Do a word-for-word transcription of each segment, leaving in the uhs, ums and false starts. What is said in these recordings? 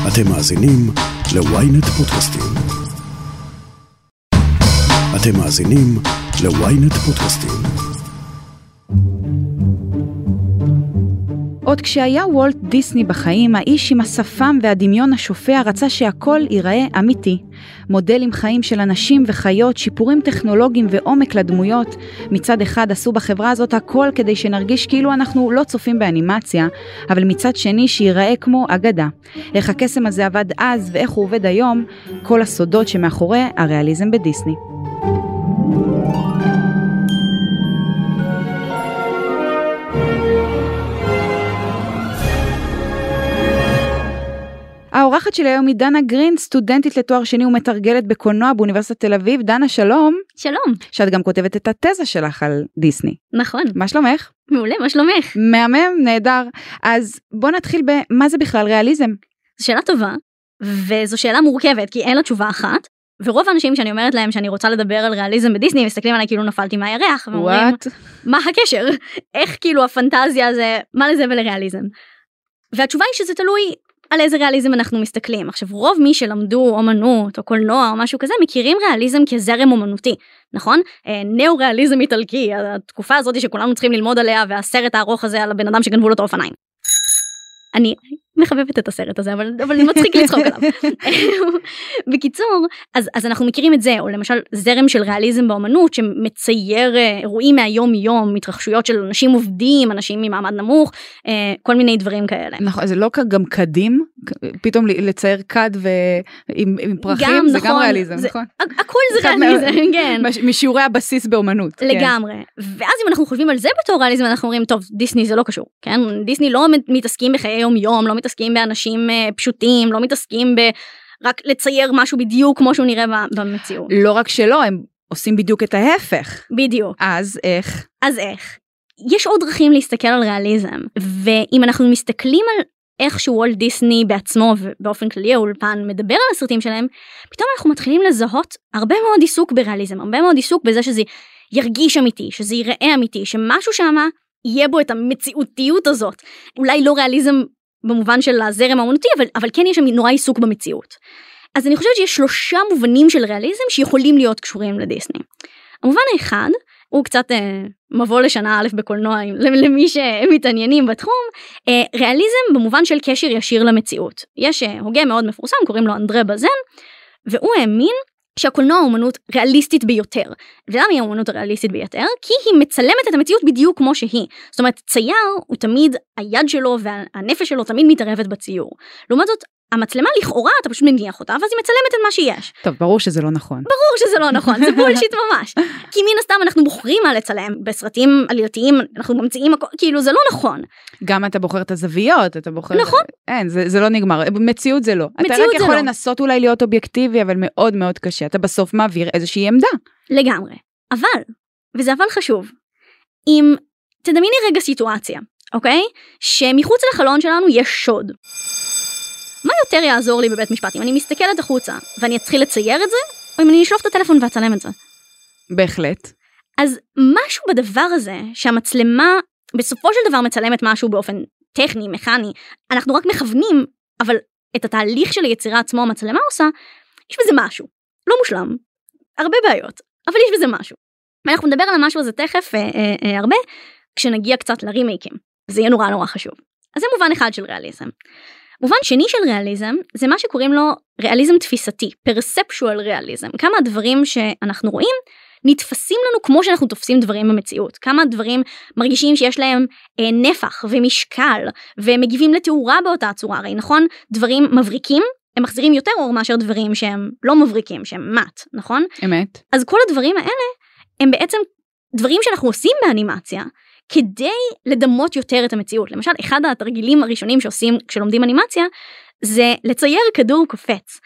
אתם מאזינים ל-ynet פודקאסטים. אתם מאזינים ל-ynet פודקאסטים. עוד כשהיה וולט דיסני בחיים, האיש עם השפם והדמיון השופע רצה שהכל ייראה אמיתי. מודלים חיים של אנשים וחיות, שיפורים טכנולוגיים ועומק לדמויות. מצד אחד עשו בחברה הזאת הכל כדי שנרגיש כאילו אנחנו לא צופים באנימציה, אבל מצד שני שיראה כמו אגדה. איך הקסם הזה עבד אז ואיך הוא עובד היום, כל הסודות שמאחורי הריאליזם בדיסני. האורחת שלי היום היא דנה גרין, סטודנטית לתואר שני ומתרגלת בקולנוע באוניברסיטת תל אביב. דנה, שלום. שלום. שאת גם כותבת את התזה שלך על דיסני. נכון. מה שלומך? מעולה, מה שלומך? מהמם, נהדר. אז בוא נתחיל במה זה בכלל ריאליזם. זו שאלה טובה, וזו שאלה מורכבת, כי אין לה תשובה אחת, ורוב האנשים שאני אומרת להם שאני רוצה לדבר על ריאליזם בדיסני, מסתכלים עליי כאילו נפלתי מהירח, ואומרים, מה הקשר? איך כאילו הפנטזיה זה, מה לזה ולריאליזם? והתשובה היא שזה תלוי על איזה ריאליזם אנחנו מסתכלים. עכשיו, רוב מי שלמדו אומנות או קולנוע או משהו כזה, מכירים ריאליזם כזרם אומנותי, נכון? נאו-ריאליזם איטלקי, התקופה הזאת שכולנו צריכים ללמוד עליה, והסרט הארוך הזה על הבן אדם שגנבו לו את האופניים. אני מחבבת את הסרט הזה, אבל, אבל מצחיק לצחוק עליו. בקיצור, אז, אז אנחנו מכירים את זה, או למשל זרם של ריאליזם באומנות, שמצייר אירועים מהיום יום, התרחשויות של אנשים עובדים, אנשים ממעמד נמוך, כל מיני דברים כאלה. נכון, זה לא גם קדים, פתאום לצייר קד ועם עם פרחים, גם, זה נכון, גם ריאליזם, זה, נכון? הכל זה ריאליזם, כן. משיעורי הבסיס באומנות. לגמרי. כן. ואז אם אנחנו חושבים על זה בתור ריאליזם, אנחנו אומרים, טוב, דיסני זה לא קשור, כן? דיסני לא מתעסקים בחיי יום יום, לא מתעסקים באנשים פשוטים, לא מתעסקים ב... רק לצייר משהו בדיוק כמו שהוא נראה במציאות. לא רק שלא, הם עושים בדיוק את ההפך. בדיוק. אז איך? אז איך? יש עוד דרכים להסתכל על ריאליזם, ואם אנחנו מסתכלים על איך שוולט דיסני בעצמו ובאופן כללי האולפן מדבר על הסרטים שלהם, פתאום אנחנו מתחילים לזהות הרבה מאוד עיסוק בריאליזם, הרבה מאוד עיסוק בזה שזה ירגיש אמיתי, שזה ייראה אמיתי, שמשהו שמה יהיה בו את המציאותיות הזאת. אולי לא ריאליזם במובן של הזרם האומנותי, אבל, אבל כן יש שם נורא עיסוק במציאות. אז אני חושבת שיש שלושה מובנים של ריאליזם שיכולים להיות קשורים לדיסני. המובן האחד, הוא קצת אה, מבוא לשנה א' בקולנוע, למי שמתעניינים בתחום, אה, ריאליזם במובן של קשר ישיר למציאות. יש אה, הוגה מאוד מפורסם, קוראים לו אנדרה בזן, והוא האמין שהקולנוע האומנות ריאליסטית ביותר. ולמה היא האומנות הריאליסטית ביותר? כי היא מצלמת את המציאות בדיוק כמו שהיא. זאת אומרת, צייר הוא תמיד, היד שלו והנפש שלו תמיד מתערבת בציור. לעומת זאת, המצלמה לכאורה, אתה פשוט מניח אותה, ואז היא מצלמת את מה שיש. טוב, ברור שזה לא נכון. ברור שזה לא נכון, זה בולשיט ממש. כי מן הסתם אנחנו בוחרים מה לצלם, בסרטים עלילתיים אנחנו ממציאים, כאילו זה לא נכון. גם אתה בוחר את הזוויות, אתה בוחר... נכון. אין, זה, זה לא נגמר, מציאות זה לא. מציאות אתה רק יכול לא. לנסות אולי להיות אובייקטיבי, אבל מאוד מאוד קשה. אתה בסוף מעביר איזושהי עמדה. לגמרי. אבל, וזה אבל חשוב, אם תדמייני רגע סיטואציה, אוקיי? שמחוץ לחלון שלנו יש שוד. מה יותר יעזור לי בבית משפט? אם אני מסתכלת החוצה ואני אתחיל לצייר את זה, או אם אני אשלוף את הטלפון ואצלם את זה? בהחלט. אז משהו בדבר הזה, שהמצלמה בסופו של דבר מצלמת משהו באופן טכני, מכני, אנחנו רק מכוונים, אבל את התהליך של היצירה עצמו המצלמה עושה, יש בזה משהו. לא מושלם. הרבה בעיות, אבל יש בזה משהו. ואנחנו נדבר על המשהו הזה תכף אה, אה, אה, הרבה, כשנגיע קצת לרימייקים. זה יהיה נורא נורא חשוב. אז זה מובן אחד של ריאליזם. מובן שני של ריאליזם, זה מה שקוראים לו ריאליזם תפיסתי, פרספשואל ריאליזם. כמה הדברים שאנחנו רואים נתפסים לנו כמו שאנחנו תופסים דברים במציאות. כמה דברים מרגישים שיש להם אה, נפח ומשקל, ומגיבים לתאורה באותה צורה. הרי נכון, דברים מבריקים, הם מחזירים יותר אור מאשר דברים שהם לא מבריקים, שהם מת, נכון? אמת. אז כל הדברים האלה, הם בעצם דברים שאנחנו עושים באנימציה, כדי לדמות יותר את המציאות. למשל, אחד התרגילים הראשונים שעושים כשלומדים אנימציה, זה לצייר כדור קופץ.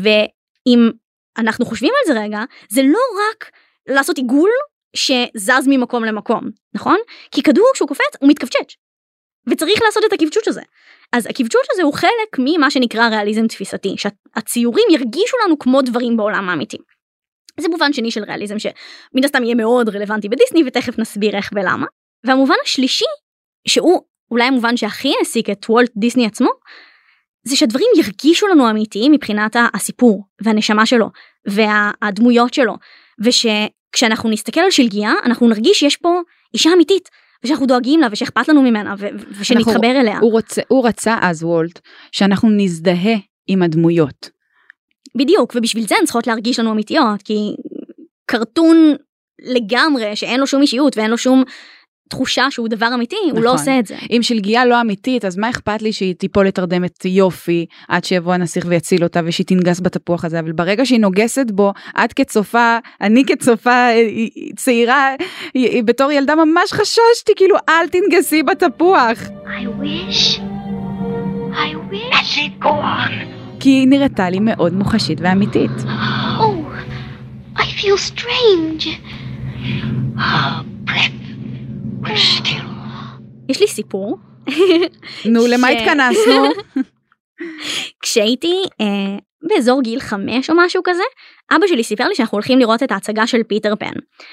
ואם אנחנו חושבים על זה רגע, זה לא רק לעשות עיגול שזז ממקום למקום, נכון? כי כדור כשהוא קופץ, הוא מתכווצ'ץ'. וצריך לעשות את הכווצ'ץ' הזה. אז הכווצ'ץ' הזה הוא חלק ממה שנקרא ריאליזם תפיסתי, שהציורים ירגישו לנו כמו דברים בעולם האמיתי. זה מובן שני של ריאליזם שמן הסתם יהיה מאוד רלוונטי בדיסני, ותכף נסביר איך ולמה. והמובן השלישי, שהוא אולי המובן שהכי העסיק את וולט דיסני עצמו, זה שהדברים ירגישו לנו אמיתיים מבחינת הסיפור והנשמה שלו והדמויות שלו, ושכשאנחנו נסתכל על שלגיה אנחנו נרגיש שיש פה אישה אמיתית ושאנחנו דואגים לה ושאכפת לנו ממנה ו- ושנתחבר אנחנו, אליה. הוא, רוצה, הוא רצה אז וולט שאנחנו נזדהה עם הדמויות. בדיוק, ובשביל זה הן צריכות להרגיש לנו אמיתיות, כי קרטון לגמרי שאין לו שום אישיות ואין לו שום תחושה שהוא דבר אמיתי, נכון. הוא לא עושה את זה. אם שלגיה לא אמיתית, אז מה אכפת לי שהיא תיפול לתרדמת יופי, עד שיבוא הנסיך ויציל אותה, ושהיא תנגס בתפוח הזה, אבל ברגע שהיא נוגסת בו, עד כצופה, אני כצופה צעירה, בתור ילדה ממש חששתי, כאילו, אל תנגסי בתפוח. I wish, I wish. That's it, go on. כי היא נראתה לי מאוד מוחשית ואמיתית. Oh, I feel strange. Her breath was still. יש לי סיפור. נו, למה התכנסנו? כשהייתי אה, באזור גיל חמש או משהו כזה, אבא שלי סיפר לי שאנחנו הולכים לראות את ההצגה של פיטר פן.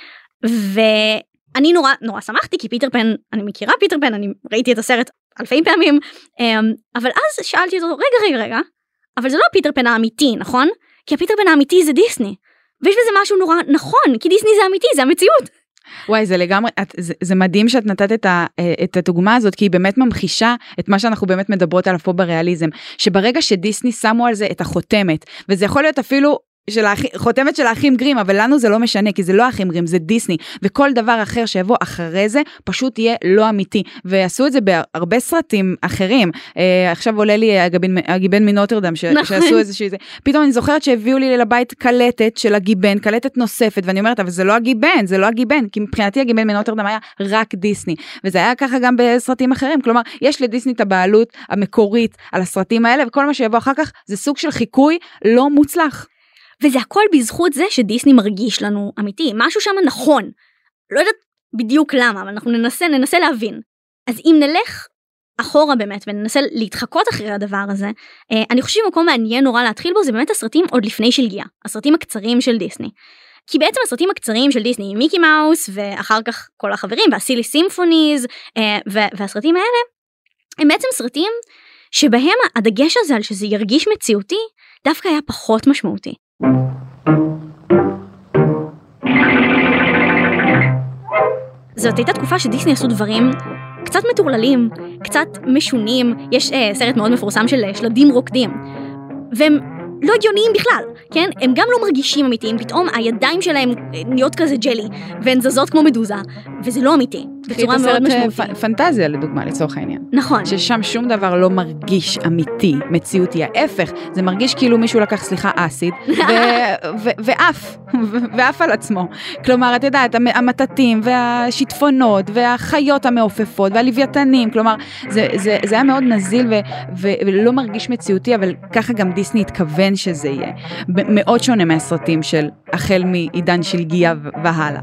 ואני נורא, נורא שמחתי, כי פיטר פן, אני מכירה פיטר פן, אני ראיתי את הסרט אלפי פעמים, אה, אבל אז שאלתי אותו, רגע, רגע, רגע, אבל זה לא פיטר פן האמיתי, נכון? כי הפיטר פן האמיתי זה דיסני. ויש בזה משהו נורא נכון, כי דיסני זה אמיתי, זה המציאות. וואי, זה לגמרי, את, זה, זה מדהים שאת נתת את, ה, את הדוגמה הזאת, כי היא באמת ממחישה את מה שאנחנו באמת מדברות עליו פה בריאליזם, שברגע שדיסני שמו על זה את החותמת, וזה יכול להיות אפילו של האחי, חותמת של האחים גרים, אבל לנו זה לא משנה, כי זה לא האחים גרים, זה דיסני, וכל דבר אחר שיבוא אחרי זה, פשוט יהיה לא אמיתי, ועשו את זה בהרבה סרטים אחרים, אה, עכשיו עולה לי הגיבן, הגיבן מנוטרדם, ש, נכון. שעשו איזושהי זה, פתאום אני זוכרת שהביאו לי לבית קלטת של הגיבן, קלטת נוספת, ואני אומרת, אבל זה לא הגיבן, זה לא הגיבן, כי מבחינתי הגיבן מנוטרדם היה רק דיסני, וזה היה ככה גם בסרטים אחרים, כלומר, יש לדיסני את הבעלות המקורית על הסרטים האלה, וכל מה שיבוא אחר כך, זה סוג של חיקוי לא מוצלח. וזה הכל בזכות זה שדיסני מרגיש לנו אמיתי, משהו שם נכון. לא יודעת בדיוק למה, אבל אנחנו ננסה, ננסה להבין. אז אם נלך אחורה באמת, וננסה להתחקות אחרי הדבר הזה, אני חושב שמקום מעניין נורא להתחיל בו, זה באמת הסרטים עוד לפני שלגיה, הסרטים הקצרים של דיסני. כי בעצם הסרטים הקצרים של דיסני, מיקי מאוס, ואחר כך כל החברים, והסילי סימפוניז, והסרטים האלה, הם בעצם סרטים שבהם הדגש הזה על שזה ירגיש מציאותי, דווקא היה פחות משמעותי. זאת הייתה תקופה שדיסני עשו דברים קצת מטורללים, קצת משונים. יש אה, סרט מאוד מפורסם של שלדים רוקדים, והם לא הגיוניים בכלל, כן? הם גם לא מרגישים אמיתיים, פתאום הידיים שלהם נהיות כזה ג'לי, והן זזות כמו מדוזה, וזה לא אמיתי, בצורה מאוד משמעותית. פ- פנטזיה לדוגמה, לצורך העניין. נכון. ששם שום דבר לא מרגיש אמיתי, מציאותי, ההפך, זה מרגיש כאילו מישהו לקח, סליחה, אסיד, ו- ו- ואף, ואף על עצמו. כלומר, את יודעת, המטטים, והשיטפונות, והחיות המעופפות, והלוויתנים, כלומר, זה, זה, זה היה מאוד נזיל, ו- ו- ולא מרגיש מציאותי, אבל ככה גם דיסני התכוון שזה יהיה. מאוד שונה מהסרטים של החל מעידן שלגיה והלאה.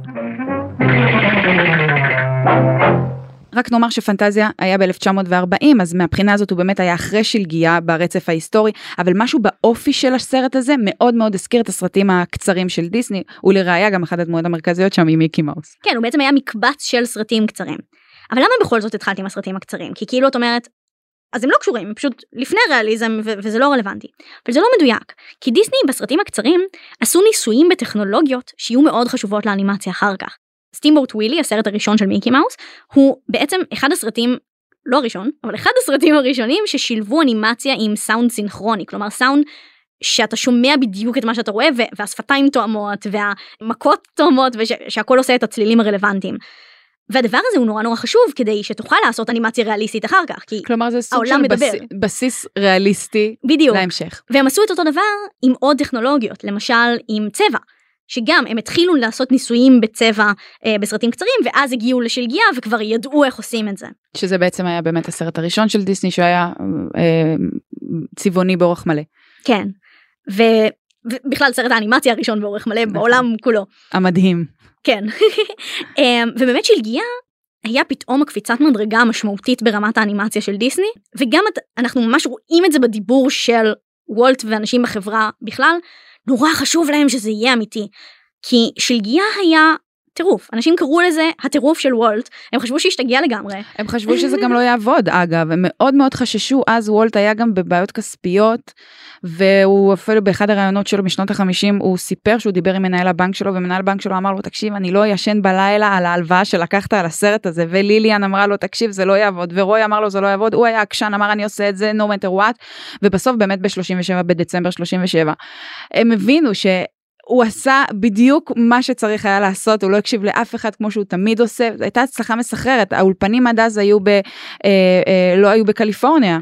רק נאמר שפנטזיה היה ב-אלף תשע מאות וארבעים, אז מהבחינה הזאת הוא באמת היה אחרי שלגיה ברצף ההיסטורי, אבל משהו באופי של הסרט הזה מאוד מאוד הזכיר את הסרטים הקצרים של דיסני, ולראיה גם אחת הדמויות המרכזיות שם היא מיקי מאוס. כן, הוא בעצם היה מקבץ של סרטים קצרים. אבל למה בכל זאת התחלתי עם הסרטים הקצרים? כי כאילו את אומרת, אז הם לא קשורים, הם פשוט לפני ריאליזם ו- וזה לא רלוונטי. אבל זה לא מדויק, כי דיסני בסרטים הקצרים עשו ניסויים בטכנולוגיות שיהיו מאוד חשובות לאנימציה אחר כך. סטימבוט ווילי, הסרט הראשון של מיקי מאוס, הוא בעצם אחד הסרטים, לא הראשון, אבל אחד הסרטים הראשונים ששילבו אנימציה עם סאונד סינכרוני, כלומר סאונד שאתה שומע בדיוק את מה שאתה רואה, והשפתיים תואמות, והמכות תואמות, ושהכל עושה את הצלילים הרלוונטיים. והדבר הזה הוא נורא נורא חשוב, כדי שתוכל לעשות אנימציה ריאליסטית אחר כך, כי כלומר זה סוג של בס... בסיס ריאליסטי בדיוק. להמשך. והם עשו את אותו דבר עם עוד טכנולוגיות, למשל עם צבע, שגם הם התחילו לעשות ניסויים בצבע אה, בסרטים קצרים, ואז הגיעו לשלגיה וכבר ידעו איך עושים את זה. שזה בעצם היה באמת הסרט הראשון של דיסני, שהיה אה, צבעוני באורך מלא. כן, ו... ובכלל סרט האנימציה הראשון באורך מלא בעולם כולו. המדהים. כן, ובאמת שלגיה היה פתאום הקפיצת מדרגה משמעותית ברמת האנימציה של דיסני, וגם אנחנו ממש רואים את זה בדיבור של וולט ואנשים בחברה בכלל, נורא חשוב להם שזה יהיה אמיתי, כי שלגיה היה טירוף. אנשים קראו לזה הטירוף של וולט, הם חשבו שהשתגע לגמרי. הם חשבו שזה גם לא יעבוד, אגב, הם מאוד מאוד חששו, אז וולט היה גם בבעיות כספיות, והוא אפילו באחד הרעיונות שלו משנות ה-חמישים, הוא סיפר שהוא דיבר עם מנהל הבנק שלו, ומנהל הבנק שלו אמר לו, תקשיב, אני לא ישן בלילה על ההלוואה שלקחת על הסרט הזה, וליליאן אמרה לו, תקשיב, זה לא יעבוד, ורוי אמר לו, זה לא יעבוד, הוא היה עקשן, אמר, אני עושה את זה, no matter what, ובסוף באמת ב-שלושים ושבעה, בדצמבר שלושים ושבע, הם הבינו ש הוא עשה בדיוק מה שצריך היה לעשות, הוא לא הקשיב לאף אחד כמו שהוא תמיד עושה, הייתה הצלחה מסחררת, האולפנים עד אז היו ב, אה, אה, לא היו בקליפורניה,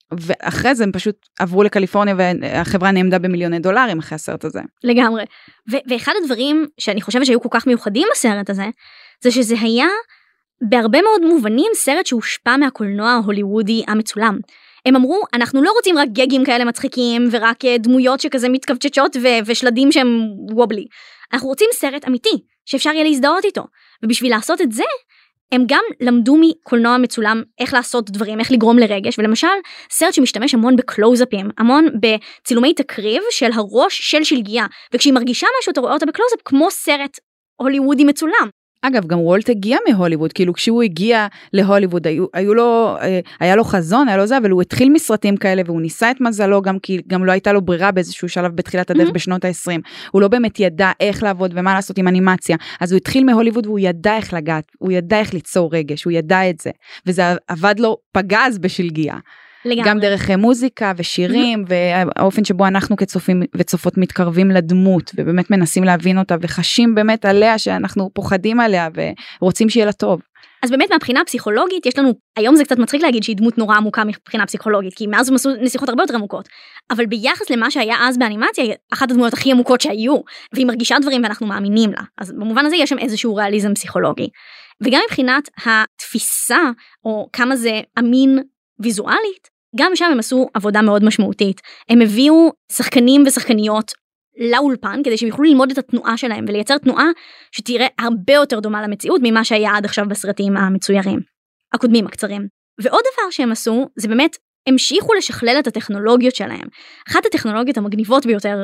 ואחרי זה הם פשוט עברו לקליפורניה, והחברה נעמדה במיליוני דולרים אחרי הסרט הזה. לגמרי, ו- ואחד הדברים שאני חושבת שהיו כל כך מיוחדים בסרט הזה, זה שזה היה בהרבה מאוד מובנים סרט שהושפע מהקולנוע ההוליוודי המצולם. הם אמרו, אנחנו לא רוצים רק גגים כאלה מצחיקים, ורק דמויות שכזה מתכווצ'צ'ות ו- ושלדים שהם וובלי. אנחנו רוצים סרט אמיתי, שאפשר יהיה להזדהות איתו. ובשביל לעשות את זה, הם גם למדו מקולנוע מצולם איך לעשות דברים, איך לגרום לרגש, ולמשל, סרט שמשתמש המון בקלוזאפים, המון בצילומי תקריב של הראש של שלגיה, וכשהיא מרגישה משהו, אתה רואה אותה בקלוזאפ, כמו סרט הוליוודי מצולם. אגב, גם וולט הגיע מהוליווד, כאילו כשהוא הגיע להוליווד, היו, היו לו, היה לו חזון, היה לו זה, אבל הוא התחיל מסרטים כאלה, והוא ניסה את מזלו, גם כי גם לא הייתה לו ברירה באיזשהו שלב בתחילת הדרך mm-hmm. בשנות ה-עשרים. הוא לא באמת ידע איך לעבוד ומה לעשות עם אנימציה, אז הוא התחיל מהוליווד והוא ידע איך לגעת, הוא ידע איך ליצור רגש, הוא ידע את זה, וזה עבד לו פגז בשלגיה. לגמרי. גם דרך מוזיקה ושירים, והאופן שבו אנחנו כצופים וצופות מתקרבים לדמות, ובאמת מנסים להבין אותה, וחשים באמת עליה שאנחנו פוחדים עליה, ורוצים שיהיה לה טוב. אז באמת מהבחינה הפסיכולוגית, יש לנו, היום זה קצת מצחיק להגיד שהיא דמות נורא עמוקה מבחינה פסיכולוגית, כי מאז הם עשו נסיכות הרבה יותר עמוקות, אבל ביחס למה שהיה אז באנימציה, היא אחת הדמויות הכי עמוקות שהיו, והיא מרגישה דברים ואנחנו מאמינים לה, אז במובן הזה יש שם איזשהו ריאליזם פסיכולוגי. וגם מבחינת התפיסה, או כמה זה אמין ויזואלית, גם שם הם עשו עבודה מאוד משמעותית. הם הביאו שחקנים ושחקניות לאולפן, כדי שהם יוכלו ללמוד את התנועה שלהם, ולייצר תנועה שתראה הרבה יותר דומה למציאות, ממה שהיה עד עכשיו בסרטים המצוירים, הקודמים, הקצרים. ועוד דבר שהם עשו, זה באמת, המשיכו לשכלל את הטכנולוגיות שלהם. אחת הטכנולוגיות המגניבות ביותר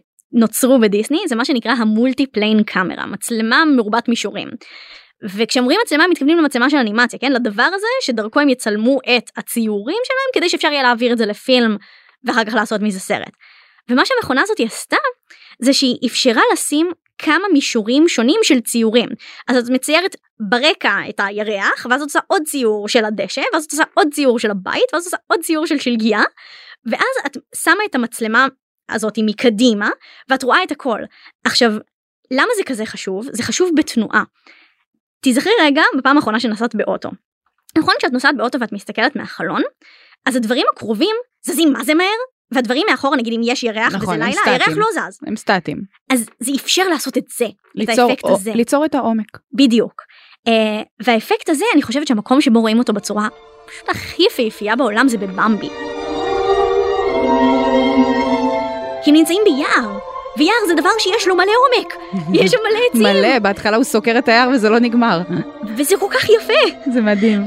שנוצרו בדיסני, זה מה שנקרא המולטי-פליין קאמרה, מצלמה מרובת מישורים. וכשאומרים מצלמה, מתכוונים למצלמה של אנימציה, כן? לדבר הזה שדרכו הם יצלמו את הציורים שלהם, כדי שאפשר יהיה להעביר את זה לפילם, ואחר כך לעשות מזה סרט. ומה שהמכונה הזאת עשתה, זה שהיא אפשרה לשים כמה מישורים שונים של ציורים. אז את מציירת ברקע את הירח, ואז את עושה עוד ציור של הדשא, ואז את עושה עוד ציור של הבית, ואז את עושה עוד ציור של שלגיה, ואז את שמה את המצלמה הזאת מקדימה, ואת רואה את הכל. עכשיו, למה זה כזה חשוב? זה חשוב בתנועה. תזכרי רגע, בפעם האחרונה שנסעת באוטו. נכון, כשאת נוסעת באוטו ואת מסתכלת מהחלון, אז הדברים הקרובים זזים מה זה מהר, והדברים מאחור, נגיד אם יש ירח נכון, וזה לילה, סטטים. הירח לא זז. הם סטטים. אז זה אפשר לעשות את זה, ליצור, את האפקט או, הזה. ליצור את העומק. בדיוק. Uh, והאפקט הזה, אני חושבת שהמקום שבו רואים אותו בצורה פשוט הכי יפהפייה בעולם זה בבמבי. כי הם נמצאים ביער. ויער זה דבר שיש לו מלא עומק, יש שם מלא עצים. מלא, בהתחלה הוא סוקר את היער וזה לא נגמר. וזה כל כך יפה. זה מדהים.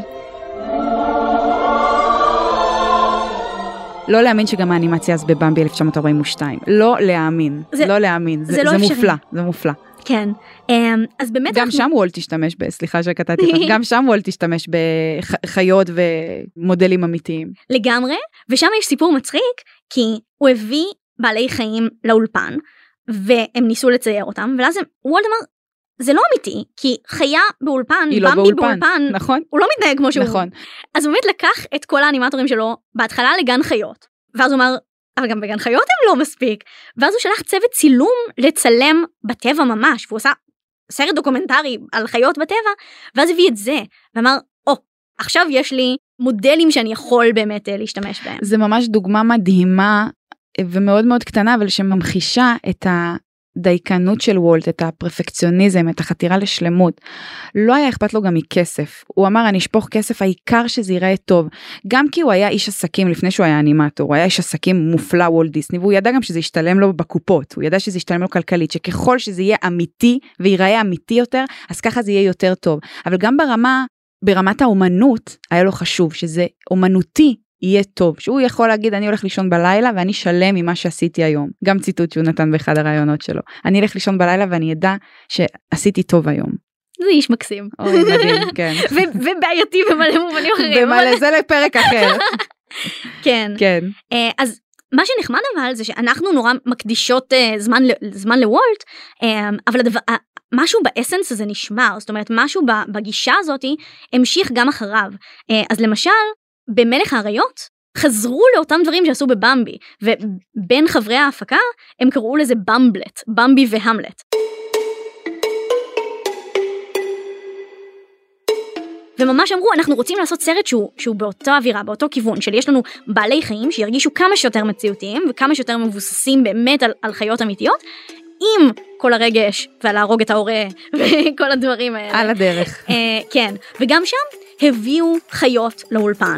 לא להאמין שגם האנימציה אז בבמבי אלף תשע מאות ארבעים ושתיים. לא להאמין, זה, לא להאמין, זה, זה, לא זה מופלא, זה מופלא. כן, אז באמת... גם אנחנו... שם וולט תשתמש, ב... סליחה שקטעתי אותך, גם שם וולט תשתמש בחיות ומודלים אמיתיים. לגמרי, ושם יש סיפור מצחיק, כי הוא הביא בעלי חיים לאולפן, והם ניסו לצייר אותם, ואז וולט אמר, זה לא אמיתי, כי חיה באולפן, במבי לא באולפן, באולפן, נכון? הוא לא מתנהג כמו שהוא. נכון. אז הוא באמת לקח את כל האנימטורים שלו, בהתחלה לגן חיות, ואז הוא אמר, אבל גם בגן חיות הם לא מספיק, ואז הוא שלח צוות צילום לצלם בטבע ממש, והוא עושה סרט דוקומנטרי על חיות בטבע, ואז הביא את זה, ואמר, או, עכשיו יש לי מודלים שאני יכול באמת להשתמש בהם. זה ממש דוגמה מדהימה, ומאוד מאוד קטנה, אבל שממחישה את הדייקנות של וולט, את הפרפקציוניזם, את החתירה לשלמות. לא היה אכפת לו גם מכסף. הוא אמר, אני אשפוך כסף, העיקר שזה ייראה טוב. גם כי הוא היה איש עסקים לפני שהוא היה אנימטור, הוא היה איש עסקים מופלא וולט דיסני, והוא ידע גם שזה ישתלם לו בקופות, הוא ידע שזה ישתלם לו כלכלית, שככל שזה יהיה אמיתי, ויראה אמיתי יותר, אז ככה זה יהיה יותר טוב. אבל גם ברמה, ברמת האומנות, היה לו חשוב, שזה אומנותי, יהיה טוב, שהוא יכול להגיד אני הולך לישון בלילה ואני שלם ממה שעשיתי היום, גם ציטוט שהוא נתן באחד הרעיונות שלו, אני אלך לישון בלילה ואני אדע שעשיתי טוב היום. זה איש מקסים. אוי, מדהים, כן. ובעייתי במלא מובנים אחרים. במלא זה לפרק אחר. כן. כן. אז מה שנחמד אבל זה שאנחנו נורא מקדישות זמן, זמן לוולט, אבל הדבר, משהו באסנס הזה נשמר, זאת אומרת משהו בגישה הזאת המשיך גם אחריו. אז למשל, במלך האריות חזרו לאותם דברים שעשו בבמבי, ובין חברי ההפקה הם קראו לזה במבלט, במבי והמלט. וממש אמרו, אנחנו רוצים לעשות סרט שהוא, שהוא באותו אווירה, באותו כיוון, של יש לנו בעלי חיים שירגישו כמה שיותר מציאותיים, וכמה שיותר מבוססים באמת על, על חיות אמיתיות, עם כל הרגש, ולהרוג את ההורה, וכל הדברים האלה. על הדרך. Uh, כן, וגם שם הביאו חיות לאולפן.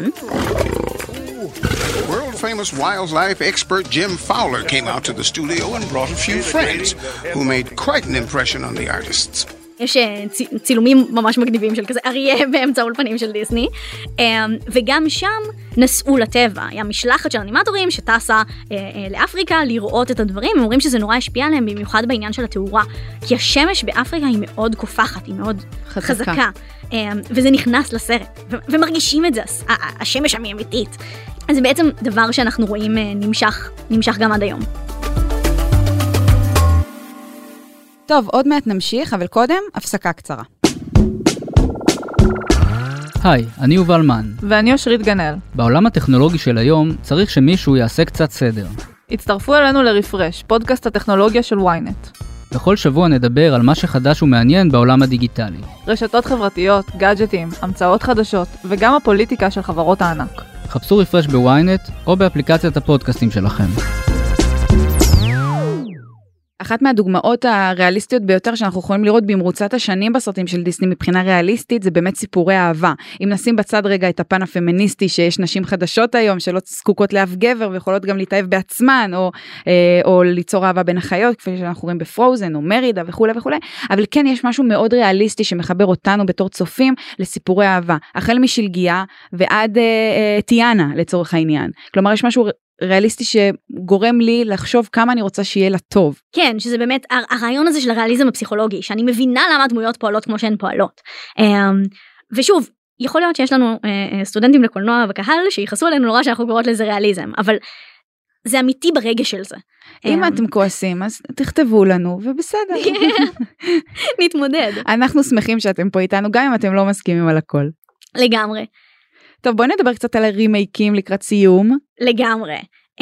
World famous wildlife expert Jim Fowler came out to the studio and brought a few friends who made quite an impression on the artists. יש צילומים ממש מגניבים של כזה אריה באמצע האולפנים של דיסני, וגם שם נסעו לטבע, היה משלחת של אנימטורים שטסה לאפריקה לראות את הדברים, הם אומרים שזה נורא השפיע עליהם במיוחד בעניין של התאורה, כי השמש באפריקה היא מאוד כופחת, היא מאוד חזקה, חזקה וזה נכנס לסרט, ומרגישים את זה, השמש האמיתית, אז זה בעצם דבר שאנחנו רואים נמשך, נמשך גם עד היום. טוב, עוד מעט נמשיך, אבל קודם, הפסקה קצרה. היי, אני יובל מן. ואני אושרית גנאל. בעולם הטכנולוגי של היום צריך שמישהו יעשה קצת סדר. הצטרפו אלינו לרפרש, פודקאסט הטכנולוגיה של וויינט. בכל שבוע נדבר על מה שחדש ומעניין בעולם הדיגיטלי. רשתות חברתיות, גאדג'טים, המצאות חדשות, וגם הפוליטיקה של חברות הענק. חפשו רפרש בוויינט או באפליקציית הפודקאסטים שלכם. אחת מהדוגמאות הריאליסטיות ביותר שאנחנו יכולים לראות במרוצת השנים בסרטים של דיסני מבחינה ריאליסטית, זה באמת סיפורי אהבה. אם נשים בצד רגע את הפן הפמיניסטי, שיש נשים חדשות היום שלא זקוקות לאף גבר, ויכולות גם להתאהב בעצמן, או, אה, או ליצור אהבה בין החיות, כפי שאנחנו רואים בפרוזן, או מרידה וכו' וכו'. אבל כן יש משהו מאוד ריאליסטי שמחבר אותנו בתור צופים לסיפורי אהבה. החל משלגיה ועד אה, אה, טיאנה לצורך העניין. כלומר יש משהו ריאליסטי שגורם לי לחשוב כמה אני רוצה שיהיה לה טוב. כן, שזה באמת הרעיון הזה של הריאליזם הפסיכולוגי, שאני מבינה למה דמויות פועלות כמו שהן פועלות. ושוב, יכול להיות שיש לנו סטודנטים לקולנוע בקהל שיחסו עלינו נורא שאנחנו קוראות לזה ריאליזם, אבל זה אמיתי ברגע של זה. אם אתם כועסים, אז תכתבו לנו, ובסדר. נתמודד. אנחנו שמחים שאתם פה איתנו, גם אם אתם לא מסכימים על הכל. לגמרי. טוב, בואי נדבר קצת על הרימייקים לקראת סיום. לגמרי.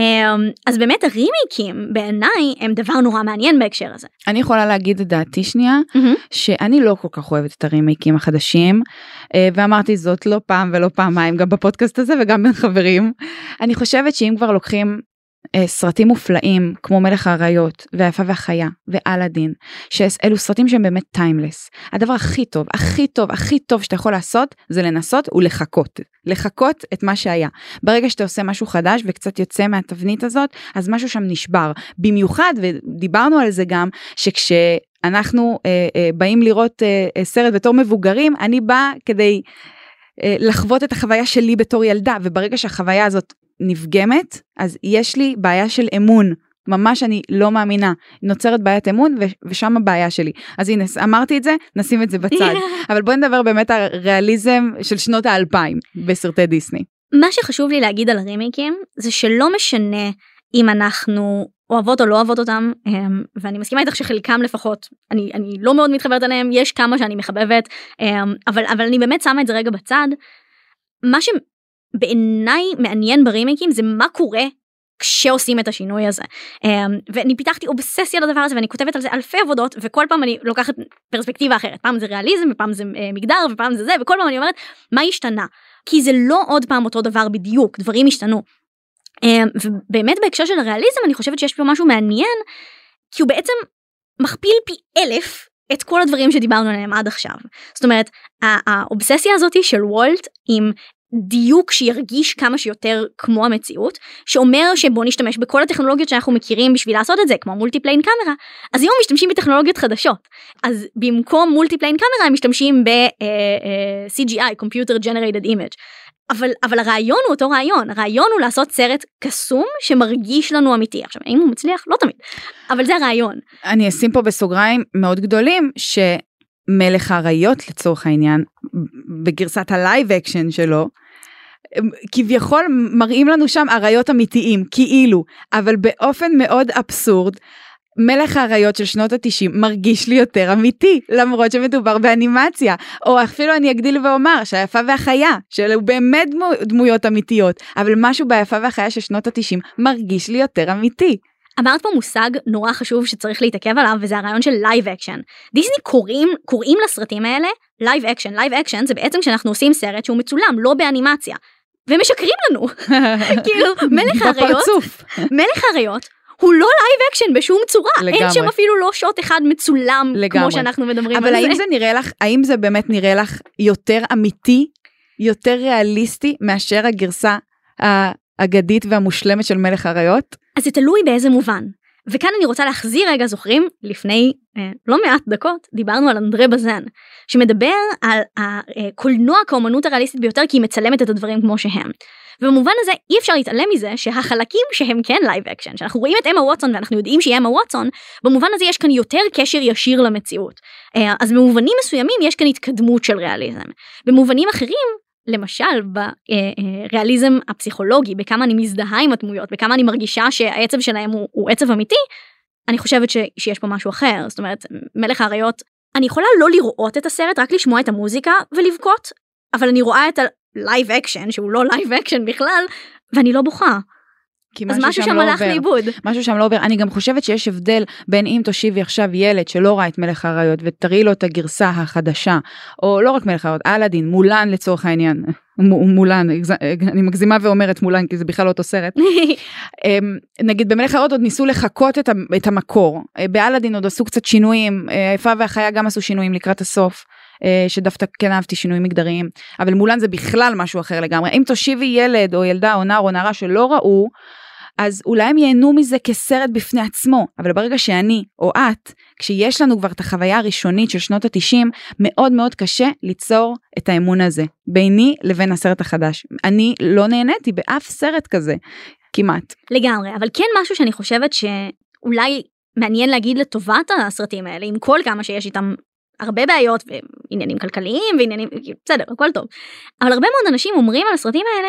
אז באמת הרימייקים בעיניי הם דבר נורא מעניין בהקשר הזה. אני יכולה להגיד את דעתי שנייה, שאני לא כל כך אוהבת את הרימייקים החדשים, ואמרתי זאת לא פעם ולא פעמיים, גם בפודקאסט הזה וגם בין חברים. אני חושבת שאם כבר לוקחים סרטים מופלאים כמו מלך האריות והיפה והחיה ואלאדין, שאלו סרטים שהם באמת טיימלס. הדבר הכי טוב, הכי טוב, הכי טוב שאתה יכול לעשות זה לנסות ולחכות. לחכות את מה שהיה. ברגע שאתה עושה משהו חדש וקצת יוצא מהתבנית הזאת, אז משהו שם נשבר. במיוחד, ודיברנו על זה גם, שכשאנחנו אה, אה, באים לראות אה, סרט בתור מבוגרים, אני באה כדי אה, לחוות את החוויה שלי בתור ילדה, וברגע שהחוויה הזאת נפגמת, אז יש לי בעיה של אמון, ממש אני לא מאמינה, נוצרת בעיית אמון ו- ושם הבעיה שלי, אז הנה אמרתי את זה, נשים את זה בצד, אבל בואי נדבר באמת על ריאליזם של שנות האלפיים בסרטי דיסני. מה שחשוב לי להגיד על הרימייקים, זה שלא משנה אם אנחנו אוהבות או לא אוהבות אותם, ואני מסכימה איתך שחלקם לפחות, אני, אני לא מאוד מתחברת עליהם, יש כמה שאני מחבבת, אבל, אבל אני באמת שמה את זה רגע בצד, מה ש... בעיניי מעניין ברימייקים זה מה קורה כשעושים את השינוי הזה. ואני פיתחתי אובססיה לדבר הזה, ואני כותבת על זה אלפי עבודות, וכל פעם אני לוקחת פרספקטיבה אחרת. פעם זה ריאליזם, ופעם זה מגדר, ופעם זה זה, וכל פעם אני אומרת, מה השתנה? כי זה לא עוד פעם אותו דבר בדיוק, דברים השתנו. ובאמת בהקשר של הריאליזם, אני חושבת שיש פה משהו מעניין, כי הוא בעצם מכפיל פי אלף את כל הדברים שדיברנו עליהם עד עכשיו. זאת אומרת, האובססיה הזאת של וולט עם דיוק שירגיש כמה שיותר כמו המציאות, שאומר שבוא נשתמש בכל הטכנולוגיות שאנחנו מכירים בשביל לעשות את זה, כמו מולטיפליין קאמרה, אז היום משתמשים בטכנולוגיות חדשות, אז במקום מולטיפליין קאמרה הם משתמשים ב-סי ג'י איי, Computer Generated Image, אבל, אבל הרעיון הוא אותו רעיון, הרעיון הוא לעשות סרט קסום שמרגיש לנו אמיתי. עכשיו, אם הוא מצליח, לא תמיד, אבל זה הרעיון. אני אשים פה בסוגריים מאוד גדולים, שמלך האריות לצורך העניין, בגרסת הלייב אקשן שלו, כביכול מראים לנו שם אריות אמיתיים, כאילו, אבל באופן מאוד אבסורד, מלך האריות של שנות ה-תשעים מרגיש לי יותר אמיתי, למרות שמדובר באנימציה, או אפילו אני אגדיל ואומר שהיפה והחיה, שאלו באמת דמויות אמיתיות, אבל משהו ביפה והחיה של שנות ה-תשעים מרגיש לי יותר אמיתי. אמרת פה מושג נורא חשוב שצריך להתעכב עליו, וזה הרעיון של לייב אקשן. דיסני קוראים, קוראים לסרטים האלה לייב אקשן. לייב אקשן זה בעצם כשאנחנו עושים סרט שהוא מצולם, לא באנימציה. ומשקרים לנו. כאילו, מלך האריות, מלך האריות, הוא לא לייב אקשן בשום צורה. לגמרי. אין שם אפילו לא שוט אחד מצולם, לגמרי. כמו שאנחנו מדברים אבל על האם זה. זה נראה לך, האם זה באמת נראה לך יותר אמיתי, יותר ריאליסטי, מאשר הגרסה האגדית והמושלמת של מלך האריות? אז זה תלוי באיזה מובן. וכאן אני רוצה להחזיר רגע, זוכרים, לפני אה, לא מעט דקות, דיברנו על אנדרה בזן, שמדבר על הקולנוע כאומנות הריאליסטית ביותר, כי היא מצלמת את הדברים כמו שהם. ובמובן הזה אי אפשר להתעלם מזה שהחלקים שהם כן לייב אקשן, שאנחנו רואים את אמה ווטסון ואנחנו יודעים שהיא אמה ווטסון, במובן הזה יש כאן יותר קשר ישיר למציאות. אה, אז במובנים מסוימים יש כאן התקדמות של ריאליזם. במובנים אחרים, למשל בריאליזם הפסיכולוגי, בכמה אני מזדהה עם הדמויות, בכמה אני מרגישה שהעצב שלהם הוא, הוא עצב אמיתי, אני חושבת ש, שיש פה משהו אחר. זאת אומרת, מלך האריות, אני יכולה לא לראות את הסרט, רק לשמוע את המוזיקה ולבכות, אבל אני רואה את הלייב אקשן, שהוא לא לייב אקשן בכלל, ואני לא בוכה. אז משהו שם הלך לאיבוד. משהו שם לא עובר. אני גם חושבת שיש הבדל בין אם תושיבי עכשיו ילד שלא ראה את מלך האריות ותראי לו את הגרסה החדשה, או לא רק מלך האריות, אלאדין, מולן לצורך העניין, מולן, אני מגזימה ואומרת מולן כי זה בכלל לא אותו סרט. נגיד במלך האריות עוד ניסו לחכות את המקור, באלאדין עוד עשו קצת שינויים, היפה והחיה גם עשו שינויים לקראת הסוף, שדווקא כן אהבתי שינויים מגדריים, אבל מולן זה בכלל משהו אחר לגמרי. אם תושיבי ילד או ילדה או נער או נערה שלא ראו, אז אולי הם ייהנו מזה כסרט בפני עצמו, אבל ברגע שאני או את, כשיש לנו כבר את החוויה הראשונית של שנות ה-תשעים, מאוד מאוד קשה ליצור את האמון הזה, ביני לבין הסרט החדש. אני לא נהניתי באף סרט כזה, כמעט. לגמרי, אבל כן משהו שאני חושבת שאולי מעניין להגיד לטובת הסרטים האלה, עם כל כמה שיש איתם הרבה בעיות ועניינים כלכליים ועניינים, בסדר, הכל טוב. אבל הרבה מאוד אנשים אומרים על הסרטים האלה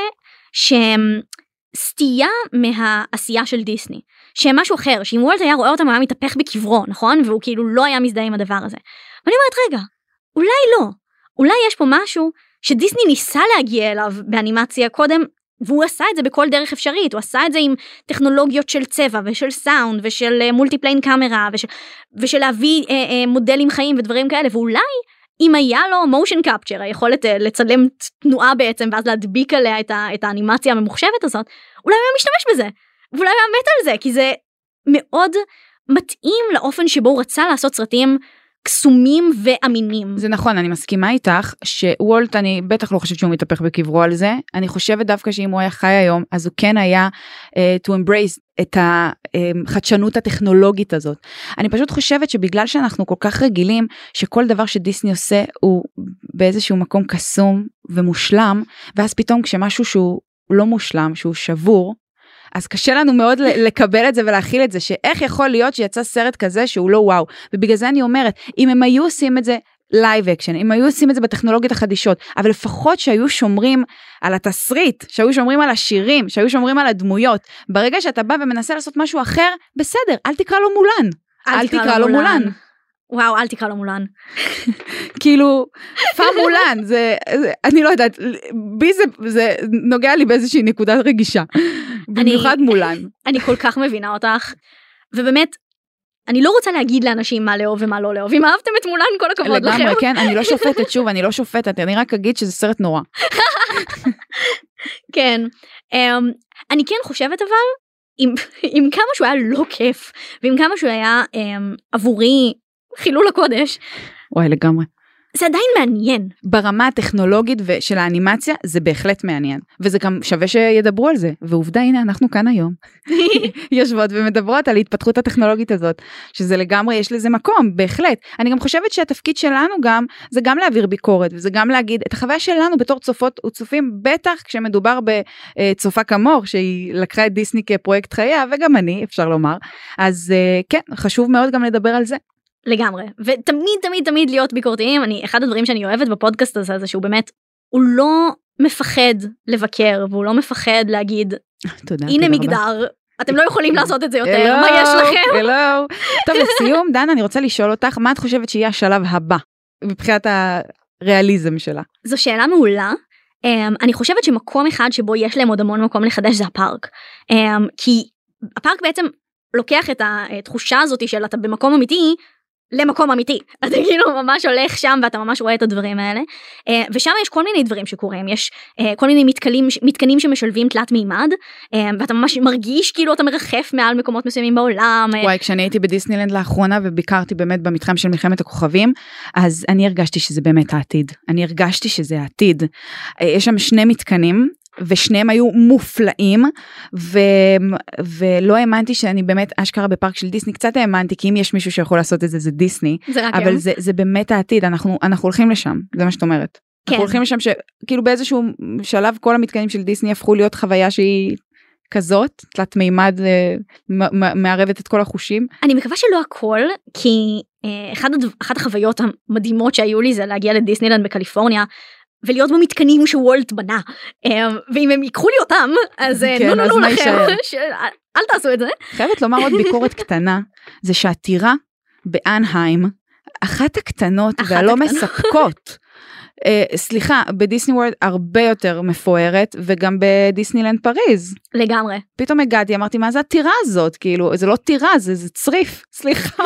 שהם סטייה מהעשייה של דיסני, שהם משהו אחר, שאם וולט היה רואה אותם היה מתהפך בקברו, נכון? והוא כאילו לא היה מזדהה עם הדבר הזה. ואני אומרת, רגע, אולי לא. אולי יש פה משהו שדיסני ניסה להגיע אליו באנימציה קודם, והוא עשה את זה בכל דרך אפשרית, הוא עשה את זה עם טכנולוגיות של צבע ושל סאונד ושל מולטיפליין קאמרה ושל, ושל להביא אה, אה, מודלים חיים ודברים כאלה, ואולי אם היה לו מושן קפצ'ר, היכולת אה, לצלם תנועה בעצם ואז להדביק עליה את, ה, את האנימציה הממוחשבת הזאת, אולי הוא היה משתמש בזה, ואולי הוא היה מת על זה, כי זה מאוד מתאים לאופן שבו הוא רצה לעשות סרטים קסומים ואמינים. זה נכון, אני מסכימה איתך, שוולט, אני בטח לא חושבת שהוא מתהפך בקברו על זה, אני חושבת דווקא שאם הוא היה חי היום, אז הוא כן היה uh, to embrace את החדשנות הטכנולוגית הזאת. אני פשוט חושבת שבגלל שאנחנו כל כך רגילים, שכל דבר שדיסני עושה הוא באיזשהו מקום קסום ומושלם, ואז פתאום כשמשהו שהוא לא מושלם, שהוא שבור, אז קשה לנו מאוד לקבל את זה ולהכיל את זה, שאיך יכול להיות שיצא סרט כזה שהוא לא וואו, ובגלל זה אני אומרת, אם הם היו עושים את זה לייב אקשן, אם היו עושים את זה בטכנולוגיות החדישות, אבל לפחות שהיו שומרים על התסריט, שהיו שומרים על השירים, שהיו שומרים על הדמויות, ברגע שאתה בא ומנסה לעשות משהו אחר, בסדר, אל תקרא לו מולן, אל תקרא לו מולן. וואו, אל תקרא לו מולן. כאילו, פא מולן, זה, אני לא יודעת, בי זה, זה נוגע לי באיזושהי נקודת רגישה, במיוחד מולן. אני כל כך מבינה אותך, ובאמת, אני לא רוצה להגיד לאנשים מה לאהוב ומה לא לאהוב, אם אהבתם את מולן, כל הכבוד לכם. לגמרי, כן, אני לא שופטת, שוב, אני לא שופטת, אני רק אגיד שזה סרט נורא. כן, אני כן חושבת אבל, עם כמה שהוא היה לא כיף, ועם כמה שהוא היה עבורי, חילול הקודש. וואי, לגמרי. זה עדיין מעניין. ברמה הטכנולוגית של האנימציה, זה בהחלט מעניין. וזה גם שווה שידברו על זה. ועובדה, הנה, אנחנו כאן היום. יושבות ומדברות על ההתפתחות הטכנולוגית הזאת, שזה לגמרי, יש לזה מקום, בהחלט. אני גם חושבת שהתפקיד שלנו גם, זה גם להעביר ביקורת, וזה גם להגיד, את החוויה שלנו בתור צופות וצופים, בטח כשמדובר בצופה כמור, שהיא לקחה את דיסני כפרויקט חייה, וגם אני, אפשר לומר. אז כן, חשוב מאוד גם לדבר על זה. לגמרי, ותמיד תמיד תמיד להיות ביקורתיים. אני, אחד הדברים שאני אוהבת בפודקאסט הזה, זה שהוא באמת, הוא לא מפחד לבקר, והוא לא מפחד להגיד, תודה, הנה תודה מגדר, רבה. אתם לא יכולים לעשות את זה יותר, מה יש לכם? הלו. טוב, לסיום, דנה, אני רוצה לשאול אותך, מה את חושבת שיהיה השלב הבא, מבחינת הריאליזם שלה? זו שאלה מעולה. אני חושבת שמקום אחד שבו יש להם עוד המון מקום לחדש, זה הפארק. כי הפארק בעצם לוקח את התחושה הזאת של אתה במקום אמיתי, למקום אמיתי. אתה כאילו ממש הולך שם ואתה ממש רואה את הדברים האלה. ושם יש כל מיני דברים שקורים. יש כל מיני מתקנים, מתקנים שמשלבים תלת מימד, ואתה ממש מרגיש כאילו אתה מרחף מעל מקומות מסוימים בעולם. וואי, כשאני הייתי בדיסנילנד לאחרונה וביקרתי באמת במתחם של מלחמת הכוכבים, אז אני הרגשתי שזה באמת העתיד. אני הרגשתי שזה העתיד. יש שם שני מתקנים, ושניהם היו מופלאים, ו... ולא האמנתי שאני באמת אשכרה בפארק של דיסני, קצת האמנתי, כי אם יש מישהו שיכול לעשות את זה, זה דיסני, זה אבל זה, זה באמת העתיד, אנחנו, אנחנו הולכים לשם, זה מה שאת אומרת. כן. אנחנו הולכים לשם שכאילו באיזשהו שלב, כל המתקנים של דיסני הפכו להיות חוויה שהיא כזאת, תלת מימד, מערבת את כל החושים. אני מקווה שלא הכל, כי אחד, אחת החוויות המדהימות שהיו לי, זה להגיע לדיסנילנד בקליפורניה, ולהיות במתקנים שוולט בנה, ואם הם ייקחו לי אותם, אז נו נו נו לכם, אל תעשו את זה. חייבת לומר עוד ביקורת קטנה, זה שהטירה באנהיים, אחת הקטנות והלא מספקות, סליחה, בדיסני וורד הרבה יותר מפוארת, וגם בדיסנילנד פריז. לגמרי. פתאום הגעתי, אמרתי, מה זה הטירה הזאת? כאילו, זה לא טירה, זה, זה צריף, סליחה.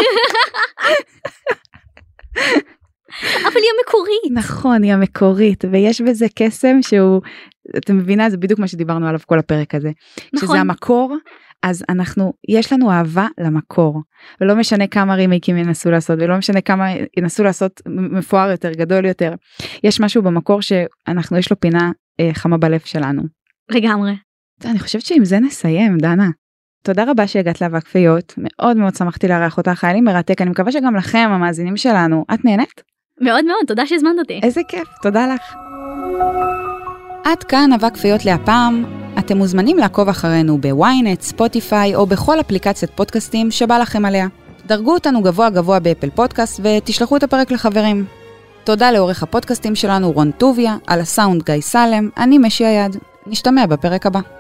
אבל היא המקורית. נכון, היא המקורית, ויש בזה קסם שהוא, אתה מבינה, זה בדיוק מה שדיברנו עליו כל הפרק הזה. נכון. שזה המקור, אז אנחנו, יש לנו אהבה למקור, ולא משנה כמה רימייקים ינסו לעשות, ולא משנה כמה ינסו לעשות מפואר יותר, גדול יותר. יש משהו במקור שאנחנו, יש לו פינה אה, חמה בלב שלנו. לגמרי. אני חושבת שעם זה נסיים, דנה. תודה רבה שהגעת לאבק פיות, מאוד מאוד שמחתי לארח אותך, היה לי מרתק, אני מקווה שגם לכם, המאזינים שלנו, את נהנית? מאוד מאוד, תודה שהזמנת אותי. איזה כיף, תודה לך. עד כאן אבק פיות להפעם, אתם מוזמנים לעקוב אחרינו בוויינט, ספוטיפיי או בכל אפליקציית פודקאסטים שבא לכם עליה. דרגו אותנו גבוה גבוה באפל פודקאסט ותשלחו את הפרק לחברים. תודה לעורך הפודקאסטים שלנו רון טוביה, על הסאונד גיא סלם, אני משי היד. נשתמע בפרק הבא.